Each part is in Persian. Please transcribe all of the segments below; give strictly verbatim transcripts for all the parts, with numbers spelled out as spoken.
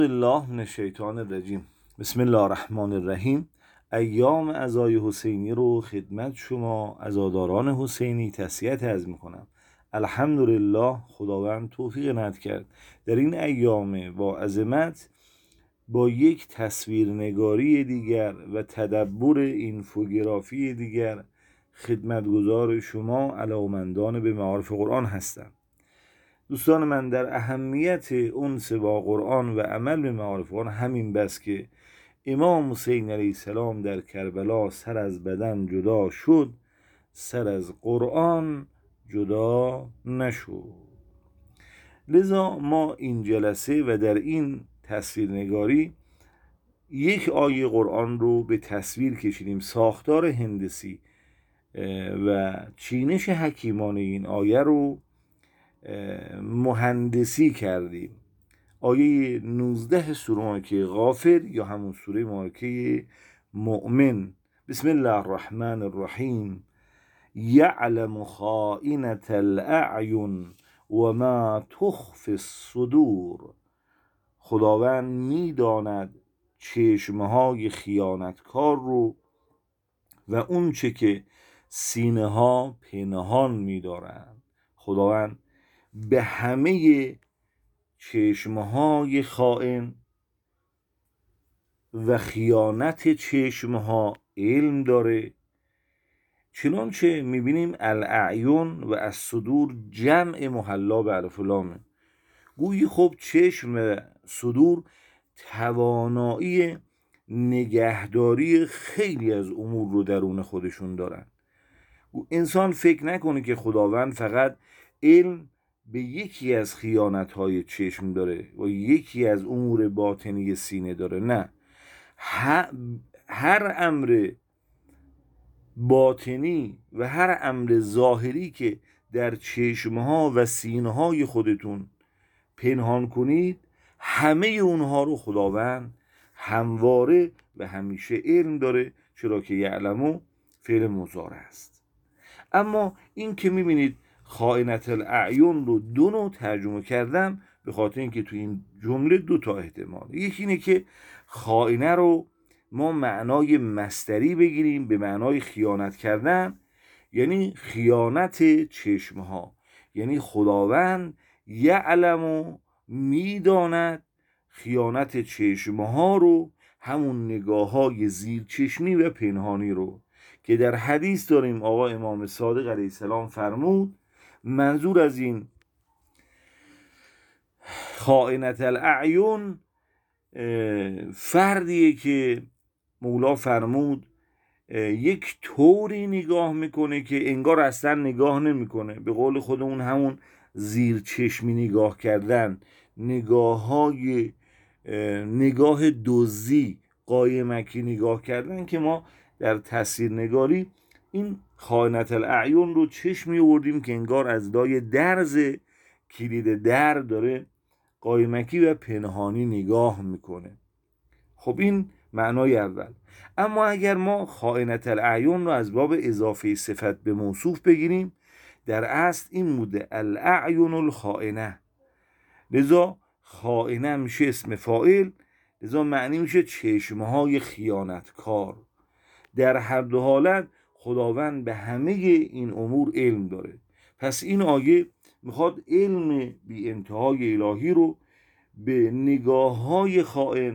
الله من الشیطان الرجیم. بسم الله الرحمن الرحیم. ایام عزای حسینی رو خدمت شما عزاداران حسینی تسلیت عرض میکنم. الحمدلله، خداوند توفیق عنایت کرد در این ایام با عظمت با یک تصویرنگاری دیگر و تدبر اینفوگرافی دیگر خدمتگزار شما علاقه‌مندان به معارف قرآن هستم. دوستان من، در اهمیت انس با قرآن و عمل به معارف قرآن همین بس که امام حسین علیه السلام در کربلا سر از بدن جدا شد، سر از قرآن جدا نشد. لذا ما این جلسه و در این تصویرنگاری یک آیه قرآن رو به تصویر کشیدیم. ساختار هندسی و چینش حکیمانه این آیه رو مهندسی کردیم. آیه نوزده سوره مبارکه غافر یا همون سوره مبارکه مؤمن. بسم الله الرحمن الرحیم. یعلم خائنة الاعین و ما تخفی الصدور. خداوند میداند چشمهای خیانتکار رو و اون چه که سینه ها پنهان می‌دارند. خداوند به همه چشمهای خائن و خیانت چشمها علم داره، چنانچه میبینیم الاعیون و الصدور جمع محلا به الف و لامه. گویی خب چشم و صدور توانایی نگهداری خیلی از امور رو درون خودشون دارن. انسان فکر نکنه که خداوند فقط علم به یکی از خیانت‌های چشم داره و یکی از امور باطنی سینه داره. نه، هر امر باطنی و هر امر ظاهری که در چشمها و سینه‌های خودتون پنهان کنید، همه اونها رو خداوند همواره و همیشه علم داره، چرا که یعلمو فعل مضارع است. اما این که میبینید خائنة الاعین رو دو نوع ترجمه کردم به خاطر اینکه تو این جمله دو تا احتمال. یکی اینه که خائنه رو ما معنای مصدری بگیریم به معنای خیانت کردن، یعنی خیانت چشمها، یعنی خداوند یعلم میداند خیانت چشمها رو، همون نگاه های زیر چشمی و پنهانی رو که در حدیث داریم آقا امام صادق علیه السلام فرمود منظور از این خائنة الاعین فردیه که مولا فرمود یک طوری نگاه میکنه که انگار اصلا نگاه نمیکنه. به قول خودمون همون زیر چشمی نگاه کردن، نگاه های نگاه دزدی، قایمکی نگاه کردن که ما در تصویر نگاری این خائنة الاعین رو چشمی آوردیم که انگار از لای درز کلید در داره قایمکی و پنهانی نگاه میکنه. خب این معنای اول. اما اگر ما خائنة الاعین رو از باب اضافه صفت به موصوف بگیریم، در اصل این بوده الاعین الخائنه، لذا خائنه میشه اسم فاعل، لذا معنی میشه چشمهای خیانتکار. در هر دو حالت خداوند به همه این امور علم داره. پس این آیه میخواد علم بی انتهای الهی رو به نگاه های خائن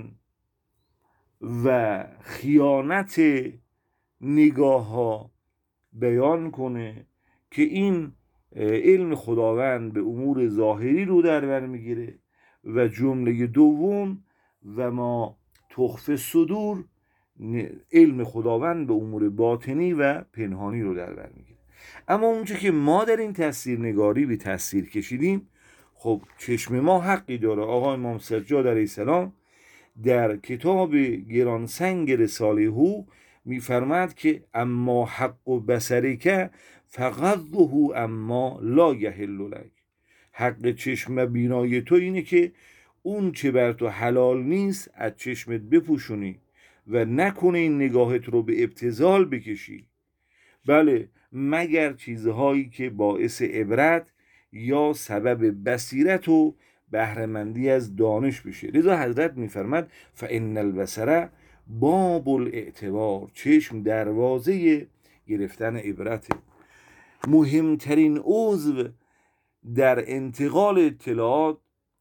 و خیانت نگاه ها بیان کنه که این علم خداوند به امور ظاهری رو در بر میگیره و جمله دوم و ما تخفی الصدور علم خداوند به امور باطنی و پنهانی رو در بر میگیره. اما اونچه که ما در این تصویر نگاری به تصویر کشیدیم، خب چشم ما حقی داره. آقا امام سجاد علیه السلام در کتاب گرانسنگ رساله هو میفرماد که اما حق و بصرک فغضه اما لا یحل لک. حق چشم و بینای تو اینه که اون چه بر تو حلال نیست از چشمت بپوشونی و نکنه این نگاهت رو به ابتذال بکشی، بله مگر چیزهایی که باعث عبرت یا سبب بصیرت و بهره‌مندی از دانش بشه. لذا حضرت میفرماد فان البصر باب الاعتبار، چشم دروازه گرفتن عبرته. مهمترین عضو در انتقال اطلاعات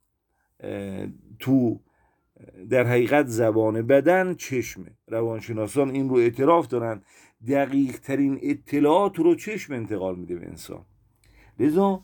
تو در حقیقت زبان بدن چشمه. روانشناسان این رو اعتراف دارن، دقیق ترین اطلاعات رو چشم انتقال میده به انسان. لذا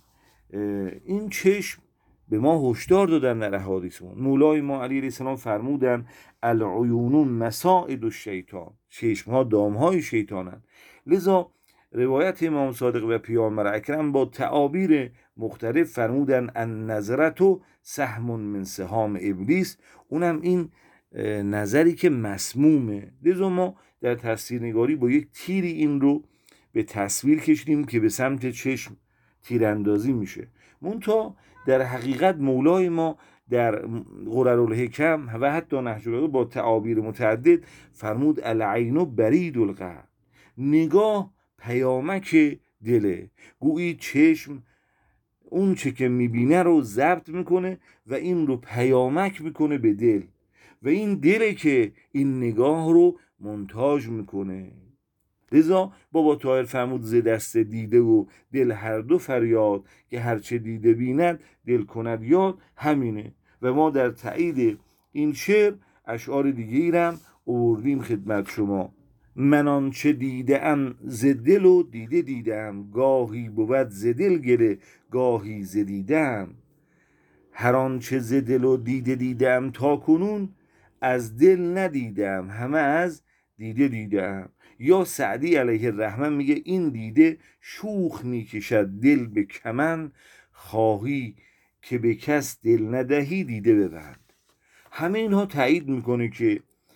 این چشم به ما هشدار دادن در احادیثمون. مولای ما علیه السلام فرمودن العیون مساعد الشیطان، چشم ها دام های شیطانن. لذا روایت امام صادق و پیامبر اکرم با تعابیر مختلف فرمودن النظرة سهم من سهام ابلیس، اونم این نظری که مسمومه. لذا ما در تصویرنگاری با یک تیری این رو به تصویر کشیدیم که به سمت چشم تیراندازی میشه. منتها در حقیقت مولای ما در غررالحکم و حتی نهج البلاغه با تعابیر متعدد فرمود العین برید القلب، نگاه پیامک دله. گویی چشم اون چه که میبینه رو ضبط میکنه و این رو پیامک میکنه به دل و این دله که این نگاه رو مونتاژ میکنه. لذا بابا طاهر فرمود ز دست دیده و دل هر دو فریاد، که هرچه دیده بیند دل کند یاد. همینه و ما در تایید این شعر اشعار دیگه ایرم آوردیم خدمت شما. من آنچه دیده ام ز دل و دیده دیدم، گاهی بود ز دل گله گاهی ز دیدم. هر آنچه ز دل و دیده دیدم تا کنون، از دل ندیدم همه از دیده دیدم. یا سعدی علیه الرحمه میگه این دیده شوخ میکشد دل به کمن، خواهی که به کس دل ندهی دیده ببند. همه اینها تایید میکنه که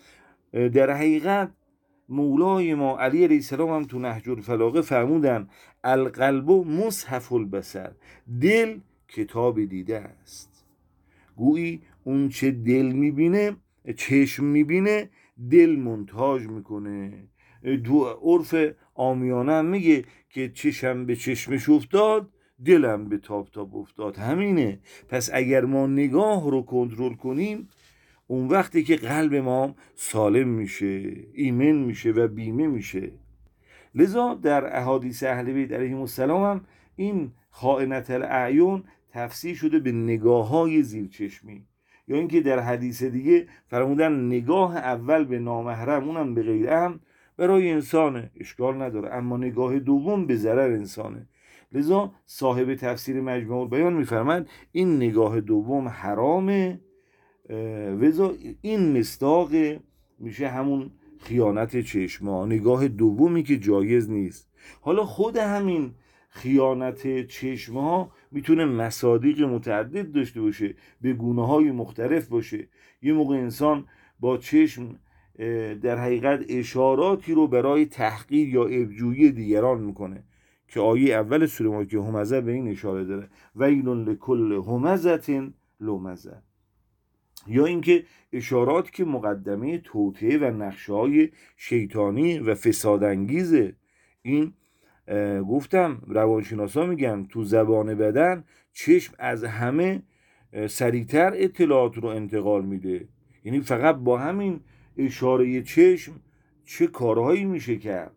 در حقیقت مولای ما علی علیه السلام هم تو نهج البلاغه فرمودن القلب مصحف البصر، دل کتاب دیده است. گویی اون چه دل میبینه، چشم میبینه، دل مونتاژ میکنه. تو عرف عامیانه هم میگه که چشم به چشمش افتاد دلم به تاب تاب افتاد. همینه. پس اگر ما نگاه رو کنترل کنیم، اون وقتی که قلب ما سالم میشه، ایمن میشه و بیمه میشه. لذا در احادیث اهل بیت علیهم السلام هم این خائنة الاعین تفسیر شده به نگاه های زیرچشمی، یا اینکه در حدیث دیگه فرمودن نگاه اول به نامحرم، اونم به غیر اهل، برای انسانه، اشکال نداره، اما نگاه دوم به ضرر انسانه. لذا صاحب تفسیر مجموع البیان میفرماد این نگاه دوم حرامه، وذا این مصداق میشه همون خیانت چشما، نگاه دومی که جایز نیست. حالا خود همین خیانت چشما میتونه مصادیق متعدد داشته باشه، به گونه های مختلف باشه. یه موقع انسان با چشم در حقیقت اشاراتی رو برای تحقیر یا ابجویی دیگران میکنه که آیه اول سوره مایده همزه به این اشاره داره ویل لکل همزة لمزه. یا اینکه اشارات که مقدمه توطئه و نقشه‌های شیطانی و فسادانگیزه. این گفتم روانشناسا میگن تو زبان بدن چشم از همه سریعتر اطلاعات رو انتقال میده. یعنی فقط با همین اشاره چشم چه کارهایی میشه کرد.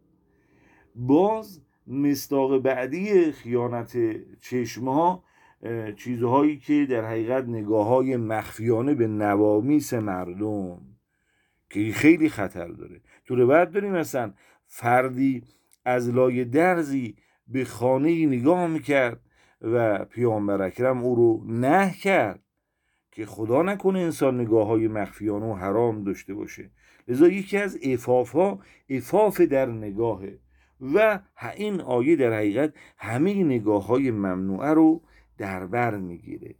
باز مصداق بعدی خیانت چشمها چیزهایی که در حقیقت نگاه‌های مخفیانه به نوامیس مردم که خیلی خطر داره. تو روایت داریم مثلا فردی از لای درزی به خانه نگاه میکرد و پیامبر اکرم او رو نهی کرد که خدا نکنه انسان نگاه‌های مخفیانه و حرام داشته باشه. لذا یکی از عفاف‌ها عفاف در نگاهه و این آیه در حقیقت همه نگاه‌های ممنوعه رو در بر میگیره.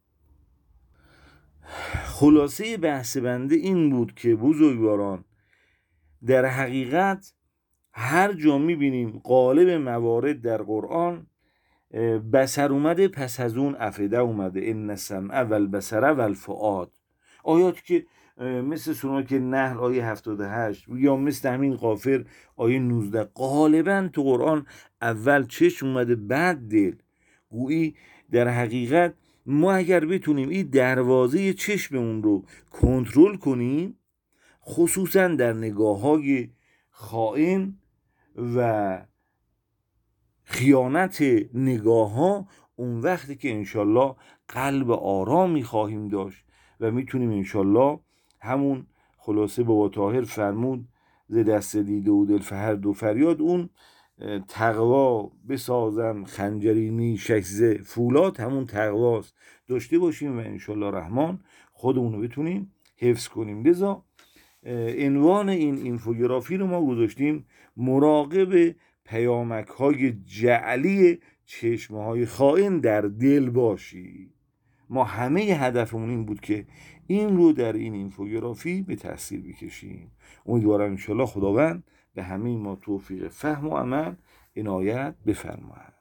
خلاصه بحث بنده این بود که بزرگواران در حقیقت هر جا میبینیم غالب موارد در قرآن بصر اومده، پس از اون افئده اومده، ان السمع والبصر والفؤاد. آیات که مثل سوره نحل آیه هفتاد و هشت یا مثل همین غافر آیه نوزده غالبا تو قرآن اول چشم اومده بعد دل. گویی در حقیقت ما اگر بتونیم این دروازه چشممون رو کنترل کنیم، خصوصا در نگاه های خائن و خیانت نگاه ها، اون وقتی که انشالله قلب آرامی خواهیم داشت و میتونیم انشالله همون خلاصه بابا طاهر فرمود ز دست دیده و دل هر دو فریاد، اون تقوا بسازم خنجرینی شکزه فولاد، همون تقواست داشته باشیم و انشالله رحمان خودمون رو بتونیم حفظ کنیم. لذا عنوان این اینفوگرافی رو ما گذاشتیم مراقب پیامک های جعلی چشمه های خائن در دل باشی. ما همه هدفمون این بود که این رو در این اینفوگرافی به تصویر بکشیم. امیدوارم انشالله خداوند به همه ما توفیق فهم و عمل عنایت بفرماید.